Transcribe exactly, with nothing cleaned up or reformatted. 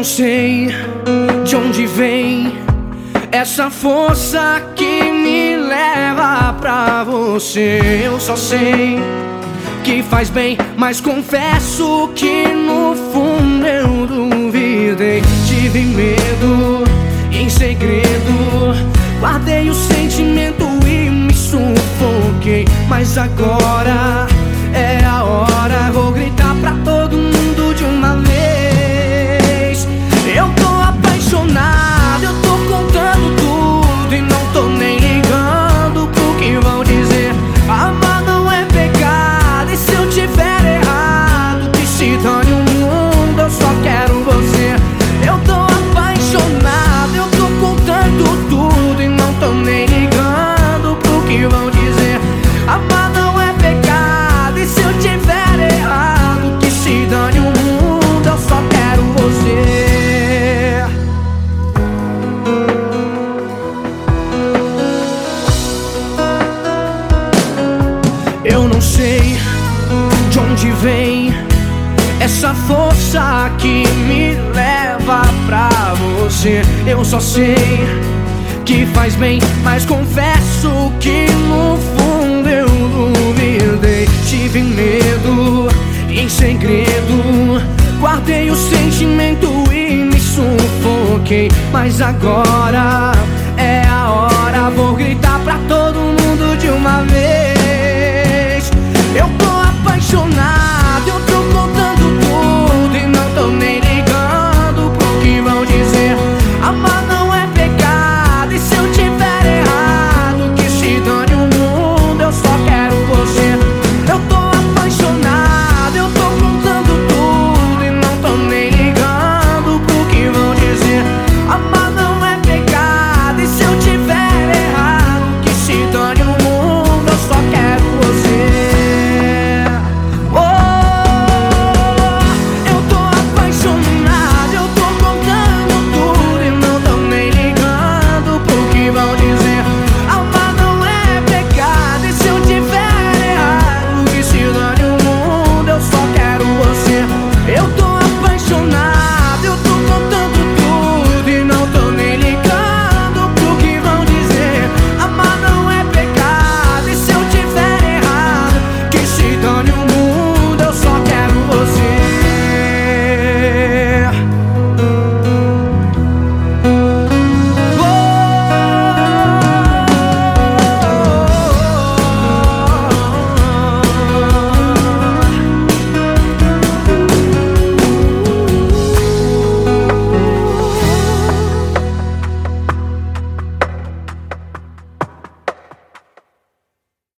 não sei de onde vem essa força que me leva pra você. Eu só sei que faz bem, mas confesso que no fundo eu duvidei. Tive medo, em segredo guardei o sentimento e me sufoquei. Mas agora é a hora, vou gritar pra todo mundo de uma vez. Eu tô apaixonado, eu tô contando tudo e não tô nem ligando pro que vão dizer. Amar não é pecado, e se eu tiver errado, que se dane o mundo, eu só quero você. Eu tô apaixonado, eu tô contando tudo e não tô nem ligando pro que vão dizer. Amar não é pecado, e se eu tiver errado, que se dane o mundo, eu só quero você. Eu não sei de onde vem essa força que me leva pra você. Eu só sei que faz bem, mas confesso que no fundo eu duvidei. Tive medo, em segredo guardei o sentimento e me sufoquei. Mas agora é a hora, vou gritar pra todo mundo de uma vez.